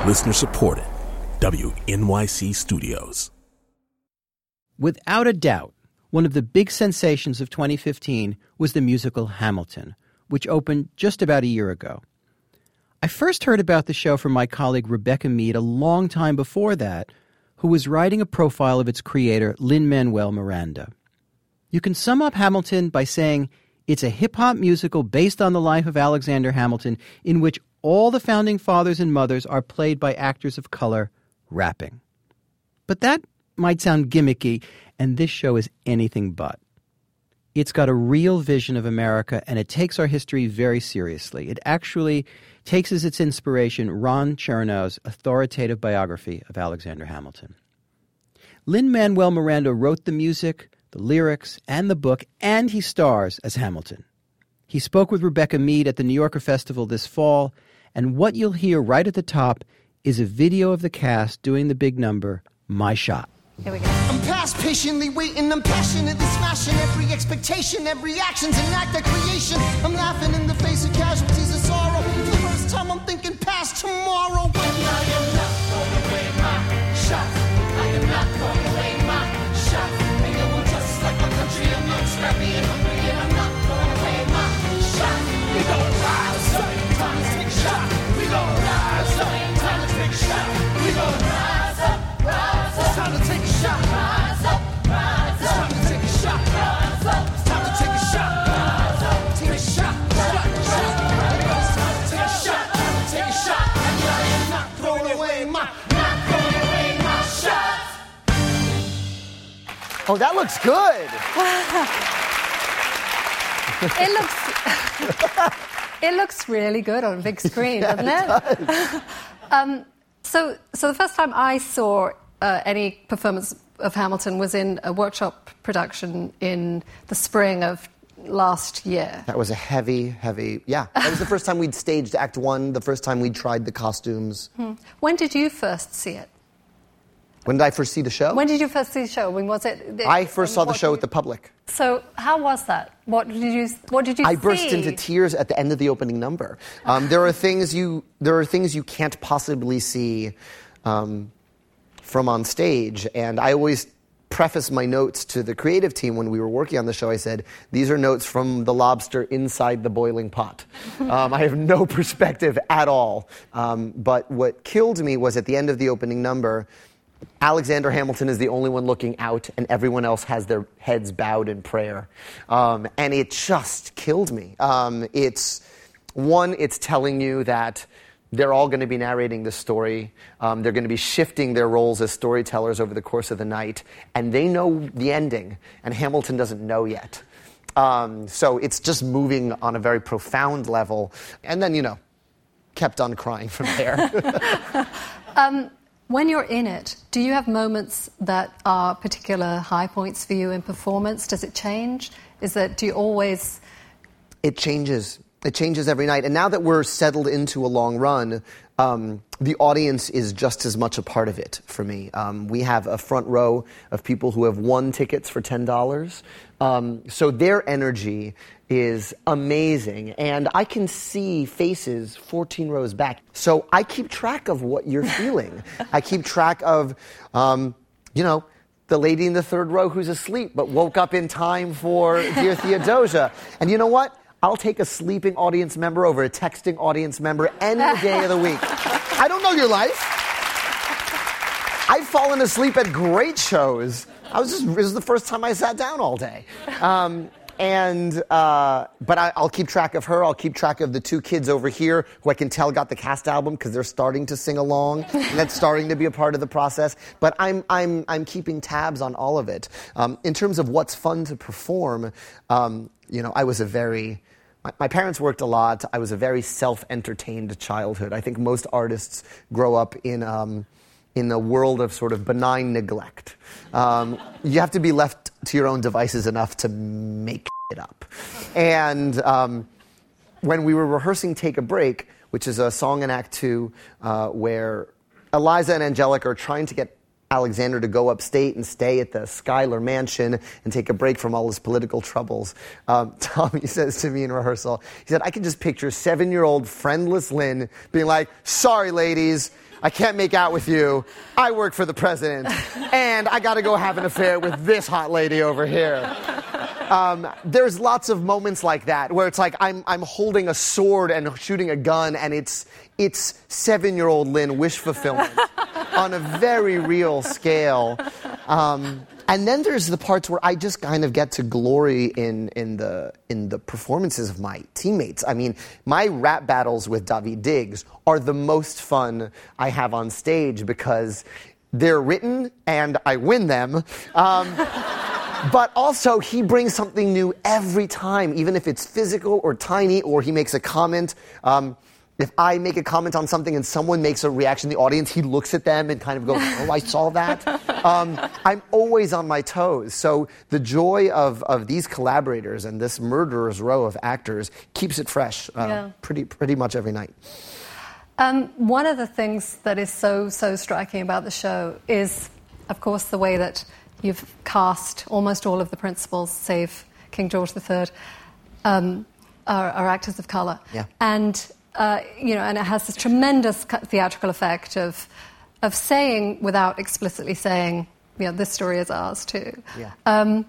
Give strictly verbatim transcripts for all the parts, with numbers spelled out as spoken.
Listener supported. W N Y C Studios. Without a doubt, one of the big sensations of twenty fifteen was the musical Hamilton, which opened just about a year ago. I first heard about the show from my colleague Rebecca Mead a long time before that, who was writing a profile of its creator, Lin-Manuel Miranda. You can sum up Hamilton by saying it's a hip-hop musical based on the life of Alexander Hamilton, in which all the founding fathers and mothers are played by actors of color rapping. But that might sound gimmicky, and this show is anything but. It's got a real vision of America, and it takes our history very seriously. It actually takes as its inspiration Ron Chernow's authoritative biography of Alexander Hamilton. Lin-Manuel Miranda wrote the music, the lyrics, and the book, and he stars as Hamilton. He spoke with Rebecca Mead at the New Yorker Festival this fall, and what you'll hear right at the top is a video of the cast doing the big number, My Shot. Here we go. I'm past patiently waiting, I'm passionately smashing every expectation, every action's an act of creation. I'm laughing in the face of casualties of sorrow. For the first time I'm thinking past tomorrow. And I am not throwing away my shot. I am not throwing away my shot. And you will just like my country, I'm young, scrappy and hungry, and I'm not throwing away my shot. We gon' rise up, time to take a shot. We gon' rise up, time to take a shot. We gon' rise up, rise up, time to take a shot. Rise up, rise up, time to take a shot. Rise up, time to take a shot. Rise up, take a shot. Shot, shot, rise up, time to take a shot. Time to take a shot. And I am not throwing away my, not throwing away my shot. Oh, that looks good. It looks it looks really good on a big screen, Yeah, doesn't it? it does. um, so, so the first time I saw uh, any performance of Hamilton was in a workshop production in the spring of last year. That was a heavy, heavy, yeah. That was the first time we'd staged Act One, the first time we'd tried the costumes. Hmm. When did you first see it? When did I first see the show? When did you first see the show? When was it? I first saw the what show did with the public. So how was that? What did you? What did you? I see? burst into tears at the end of the opening number. Um, there are things you there are things you can't possibly see um, from on stage, and I always preface my notes to the creative team when we were working on the show. I said, "These are notes from the lobster inside the boiling pot." um, I have no perspective at all. Um, but what killed me was at the end of the opening number, Alexander Hamilton is the only one looking out, and everyone else has their heads bowed in prayer. Um, and it just killed me. Um, it's, one, it's telling you that they're all going to be narrating this story. Um, they're going to be shifting their roles as storytellers over the course of the night. And they know the ending, and Hamilton doesn't know yet. Um, so it's just moving on a very profound level. And then, you know, kept on crying from there. um, When you're in it, do you have moments that are particular high points for you in performance? Does it change? Is that, do you always... It changes. It changes every night. And now that we're settled into a long run, um, the audience is just as much a part of it for me. Um, we have a front row of people who have won tickets for ten dollars. Um, so their energy is amazing. And I can see faces fourteen rows back. So I keep track of what you're feeling. I keep track of, um, you know, the lady in the third row who's asleep but woke up in time for Dear Theodosia. And you know what? I'll take a sleeping audience member over a texting audience member any day of the week. I don't know your life. I've fallen asleep at great shows. I was just, this is the first time I sat down all day. Um, and, uh, but I, I'll keep track of her. I'll keep track of the two kids over here who I can tell got the cast album because they're starting to sing along. And that's starting to be a part of the process. But I'm, I'm, I'm keeping tabs on all of it. Um, in terms of what's fun to perform, um, you know, I was a very... My parents worked a lot. I was a very self-entertained childhood. I think most artists grow up in um, in a world of sort of benign neglect. Um, you have to be left to your own devices enough to make it up. And um, when we were rehearsing Take a Break, which is a song in Act Two, uh, where Eliza and Angelica are trying to get Alexander to go upstate and stay at the Schuyler Mansion and take a break from all his political troubles. Um, Tommy says to me in rehearsal, he said, I can just picture seven-year-old friendless Lynn being like, sorry, ladies, I can't make out with you. I work for the president, and I got to go have an affair with this hot lady over here. Um, there's lots of moments like that where it's like I'm I'm holding a sword and shooting a gun, and it's it's seven-year-old Lynn wish fulfillment on a very real scale. Um, and then there's the parts where I just kind of get to glory in in the in the performances of my teammates. I mean, my rap battles with Daveed Diggs are the most fun I have on stage because they're written and I win them. Um, But also, he brings something new every time, even if it's physical or tiny, or he makes a comment. Um, if I make a comment on something and someone makes a reaction in the audience, he looks at them and kind of goes, oh, I saw that. Um, I'm always on my toes. So the joy of, of these collaborators and this murderer's row of actors keeps it fresh uh, yeah. pretty, pretty much every night. Um, one of the things that is so, so striking about the show is, of course, the way that you've cast almost all of the principals, save King George the Third, um, are, are actors of colour. Yeah. And, uh, you know, and it has this tremendous theatrical effect of of saying, without explicitly saying, you know, this story is ours too. Yeah. Um,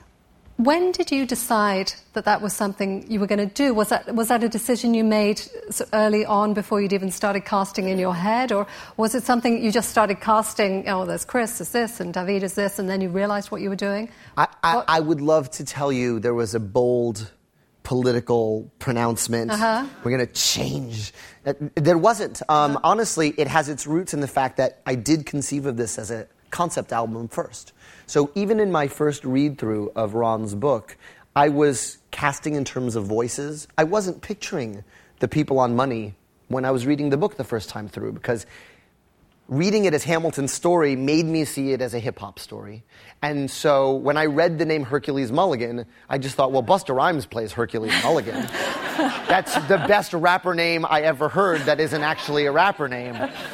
when did you decide that that was something you were going to do? Was that was that a decision you made so early on before you'd even started casting in your head? Or was it something you just started casting, oh, there's Chris is this and Daveed is this, and then you realised what you were doing? I, I, I would love to tell you there was a bold political pronouncement. Uh-huh. We're going to change. There wasn't. Um, uh-huh. Honestly, it has its roots in the fact that I did conceive of this as a concept album first. So even in my first read-through of Ron's book, I was casting in terms of voices. I wasn't picturing the people on Money when I was reading the book the first time through, because reading it as Hamilton's story made me see it as a hip-hop story. And so when I read the name Hercules Mulligan, I just thought, well, Busta Rhymes plays Hercules Mulligan. That's the best rapper name I ever heard that isn't actually a rapper name.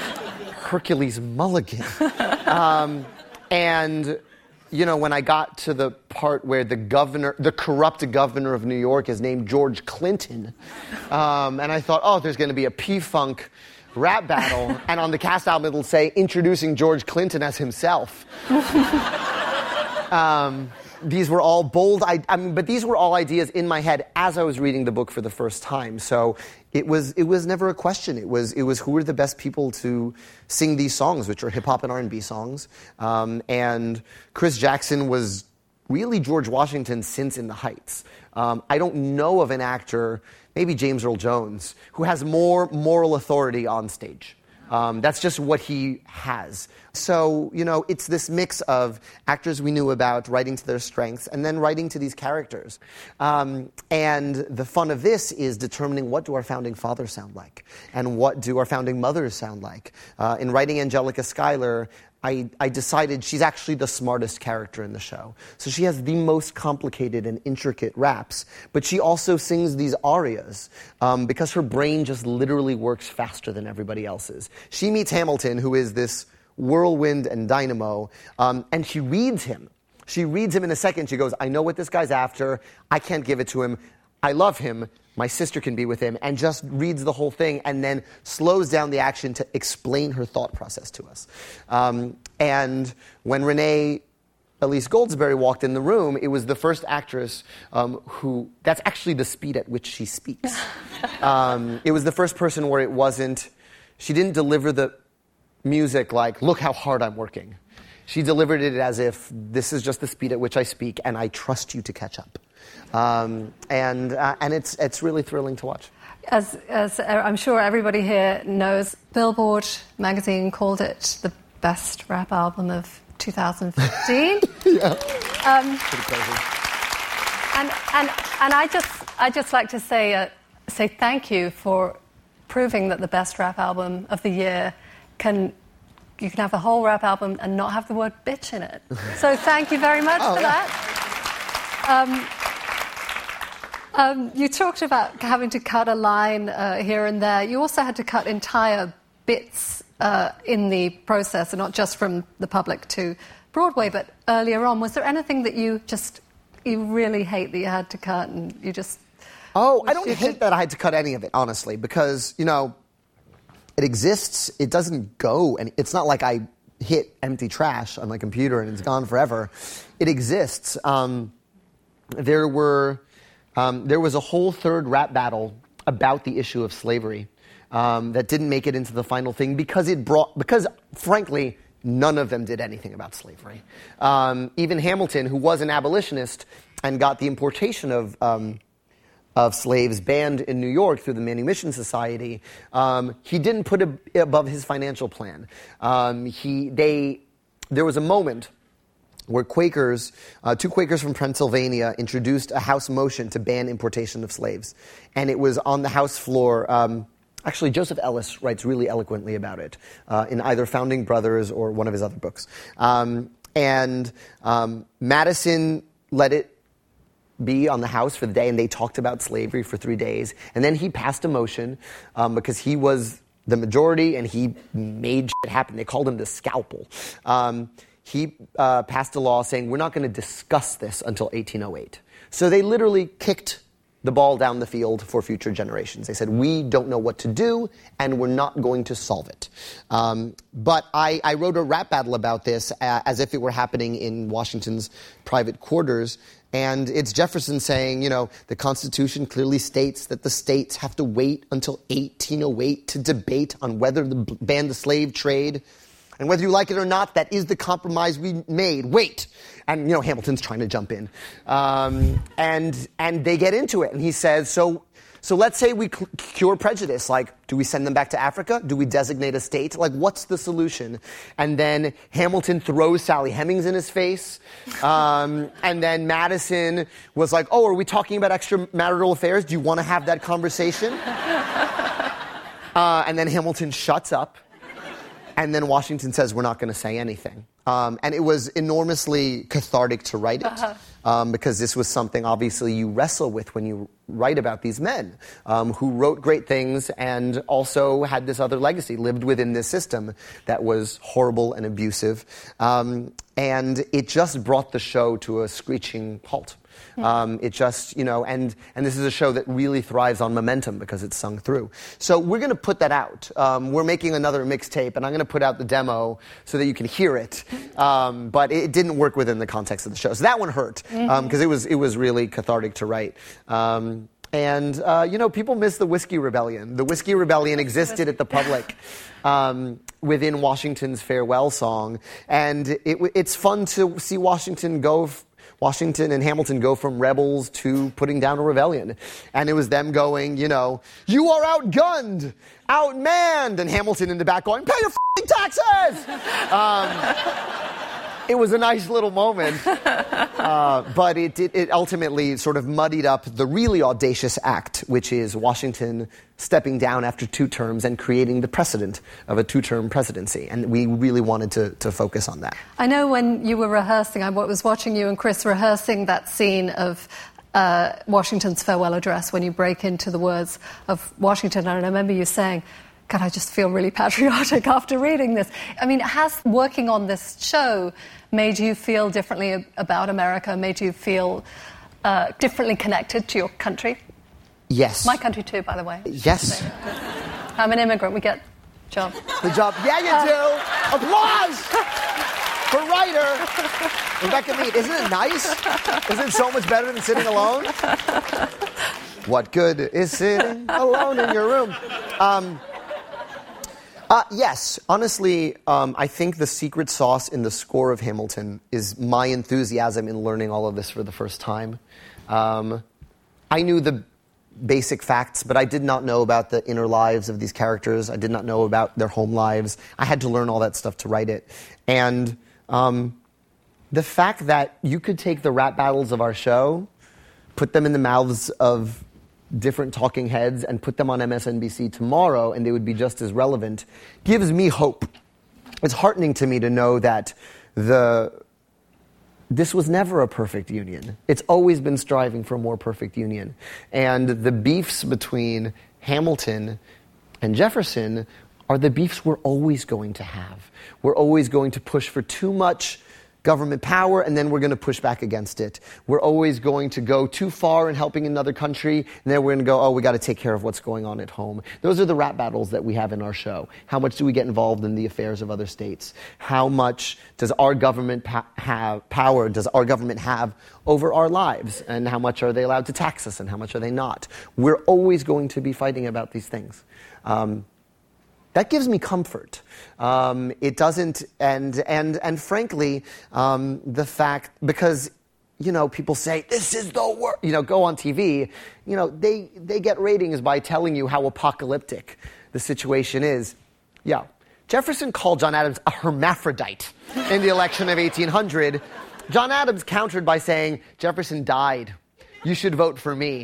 Hercules Mulligan. Um, and... You know, when I got to the part where the governor, the corrupt governor of New York is named George Clinton, um, and I thought, oh, there's going to be a P-Funk rap battle, and on the cast album it'll say, introducing George Clinton as himself. um, these were all bold, I, I mean, but these were all ideas in my head as I was reading the book for the first time. So it was it was never a question. It was it was who are the best people to sing these songs, which are hip hop and R and B songs. Um, and Chris Jackson was really George Washington since In the Heights. Um, I don't know of an actor, maybe James Earl Jones, who has more moral authority on stage. Um, that's just what he has. So, you know, it's this mix of actors we knew about writing to their strengths and then writing to these characters. Um, and the fun of this is determining what do our founding fathers sound like and what do our founding mothers sound like. Uh, in writing Angelica Schuyler, I, I decided she's actually the smartest character in the show. So she has the most complicated and intricate raps, but she also sings these arias um, because her brain just literally works faster than everybody else's. She meets Hamilton, who is this whirlwind and dynamo, um, and she reads him. She reads him in a second. She goes, I know what this guy's after. I can't give it to him. I love him. My sister can be with him, and just reads the whole thing and then slows down the action to explain her thought process to us. Um, and when Renee Elise Goldsberry walked in the room, it was the first actress um, who, that's actually the speed at which she speaks. um, it was the first person where it wasn't, she didn't deliver the music like, look how hard I'm working. She delivered it as if this is just the speed at which I speak, and I trust you to catch up. Um, and uh, and it's it's really thrilling to watch. As as I'm sure everybody here knows, Billboard magazine called it the best rap album of two thousand fifteen. yeah. Um, Pretty crazy. And and and I just I just like to say uh, say thank you for proving that the best rap album of the year can. You can have a whole rap album and not have the word bitch in it. So thank you very much oh, for yeah. that. Um, um, you talked about having to cut a line uh, here and there. You also had to cut entire bits uh, in the process, and not just from the public to Broadway, but earlier on. Was there anything that you just, you really hate that you had to cut and you just... Oh, I don't hate that I had to cut any of it, honestly, because, you know, it exists, it doesn't go, and it's not like I hit empty trash on my computer and it's gone forever. It exists. Um, there were, um, there was a whole third rap battle about the issue of slavery um, that didn't make it into the final thing because it brought, because frankly, none of them did anything about slavery. Um, even Hamilton, who was an abolitionist and got the importation of um, of slaves banned in New York through the Manumission Society, um, he didn't put it above his financial plan. Um, he, they, there was a moment where Quakers, uh, two Quakers from Pennsylvania, introduced a House motion to ban importation of slaves. And it was on the House floor. Um, actually, Joseph Ellis writes really eloquently about it uh, in either Founding Brothers or one of his other books. Um, and um, Madison let it be on the House for the day, and they talked about slavery for three days. And then he passed a motion um, because he was the majority and he made shit happen. They called him the scalpel. Um, he uh, passed a law saying, we're not going to discuss this until eighteen oh eight. So they literally kicked the ball down the field for future generations. They said, we don't know what to do, and we're not going to solve it. Um, but I, I wrote a rap battle about this uh, as if it were happening in Washington's private quarters. And it's Jefferson saying, you know, the Constitution clearly states that the states have to wait until eighteen oh eight to debate on whether to ban the slave trade. And whether you like it or not, that is the compromise we made. Wait. And, you know, Hamilton's trying to jump in. Um, and and they get into it. And he says, so so let's say we c- cure prejudice. Like, do we send them back to Africa? Do we designate a state? Like, what's the solution? And then Hamilton throws Sally Hemings in his face. Um, and then Madison was like, oh, are we talking about extramarital affairs? Do you want to have that conversation? uh, and then Hamilton shuts up. And then Washington says, we're not going to say anything. Um, and it was enormously cathartic to write it, uh-huh. um, because this was something, obviously, you wrestle with when you write about these men um, who wrote great things and also had this other legacy, lived within this system that was horrible and abusive. Um, and it just brought the show to a screeching halt. Um, it just, you know, and, and this is a show that really thrives on momentum because it's sung through. So we're going to put that out. Um, we're making another mixtape, and I'm going to put out the demo so that you can hear it. Um, but it didn't work within the context of the show. So that one hurt because um, it was it was really cathartic to write. Um, and, uh, you know, people miss the Whiskey Rebellion. The Whiskey Rebellion existed at the public um, within Washington's farewell song. And it, it's fun to see Washington go... F- Washington and Hamilton go from rebels to putting down a rebellion. And it was them going, you know, you are outgunned, outmanned, and Hamilton in the back going, pay your f***ing taxes! Um, it was a nice little moment, uh, but it, it, it ultimately sort of muddied up the really audacious act, which is Washington stepping down after two terms and creating the precedent of a two-term presidency. And we really wanted to, to focus on that. I know when you were rehearsing, I was watching you and Chris rehearsing that scene of uh, Washington's farewell address when you break into the words of Washington. And I remember you saying, God, I just feel really patriotic after reading this. I mean, has working on this show made you feel differently about America, made you feel uh, differently connected to your country? Yes. My country too, by the way. Yes. I'm an immigrant. We get the job. The job. Yeah, you uh, do. Applause for writer Rebecca Mead. Isn't it nice? Isn't it so much better than sitting alone? What good is sitting alone in your room? Um, uh, yes, honestly, um, I think the secret sauce in the score of Hamilton is my enthusiasm in learning all of this for the first time. Um, I knew the basic facts, but I did not know about the inner lives of these characters. I did not know about their home lives. I had to learn all that stuff to write it. And um, the fact that you could take the rap battles of our show, put them in the mouths of different talking heads, and put them on M S N B C tomorrow, and they would be just as relevant, gives me hope. It's heartening to me to know that the... This was never a perfect union. It's always been striving for a more perfect union. And the beefs between Hamilton and Jefferson are the beefs we're always going to have. We're always going to push for too much government power, and then we're going to push back against it. We're always going to go too far in helping another country, and then we're going to go, oh, we got to take care of what's going on at home. Those are the rap battles that we have in our show. How much do we get involved in the affairs of other states? How much does our government pa- have power, does our government have over our lives? And how much are they allowed to tax us, and how much are they not? We're always going to be fighting about these things. Um, That gives me comfort. Um, it doesn't, and and and frankly, um, the fact, because, you know, people say, this is the worst, you know, go on T V, you know, they, they get ratings by telling you how apocalyptic the situation is. Yeah. Jefferson called John Adams a hermaphrodite in the election of eighteen hundred. John Adams countered by saying, Jefferson died. You should vote for me.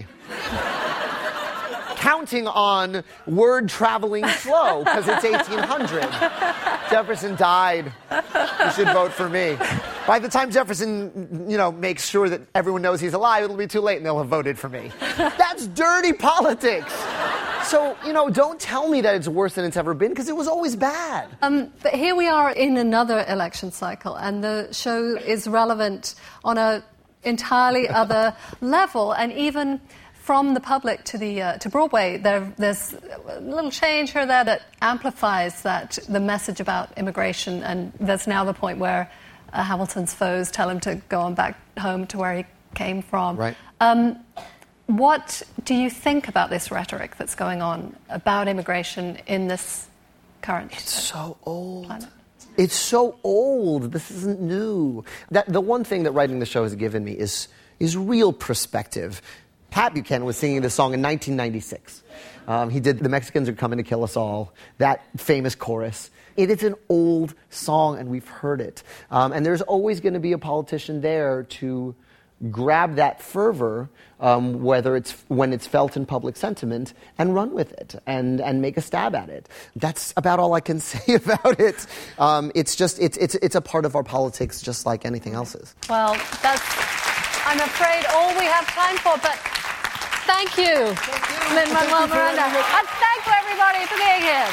Counting on word traveling slow, because it's eighteen hundred. Jefferson died. You should vote for me. By the time Jefferson, you know, makes sure that everyone knows he's alive, it'll be too late and they'll have voted for me. That's dirty politics. So, you know, don't tell me that it's worse than it's ever been, because it was always bad. Um, but here we are in another election cycle, and the show is relevant on a entirely other level, and even from the public to the uh, to Broadway, there, there's a little change here there that amplifies that the message about immigration, and there's now the point where uh, Hamilton's foes tell him to go on back home to where he came from. Right. Um, what do you think about this rhetoric that's going on about immigration in this current? It's so old. Planet? It's so old. This isn't new. That the one thing that writing the show has given me is is real perspective. Pat Buchanan was singing this song in nineteen ninety-six. Um, he did The Mexicans Are Coming to Kill Us All, that famous chorus. It is an old song, and we've heard it. Um, and there's always going to be a politician there to grab that fervor, um, whether it's when it's felt in public sentiment, and run with it and, and make a stab at it. That's about all I can say about it. Um, it's just it's it's it's a part of our politics, just like anything else is. Well, that's, I'm afraid, all we have time for, but thank you, Lin-Manuel Miranda. And thank you, everybody, for being here.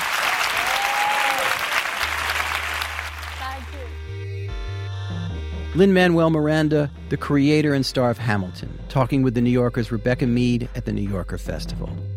Thank you. Lin-Manuel Miranda, the creator and star of Hamilton, talking with The New Yorker's Rebecca Mead at the New Yorker Festival.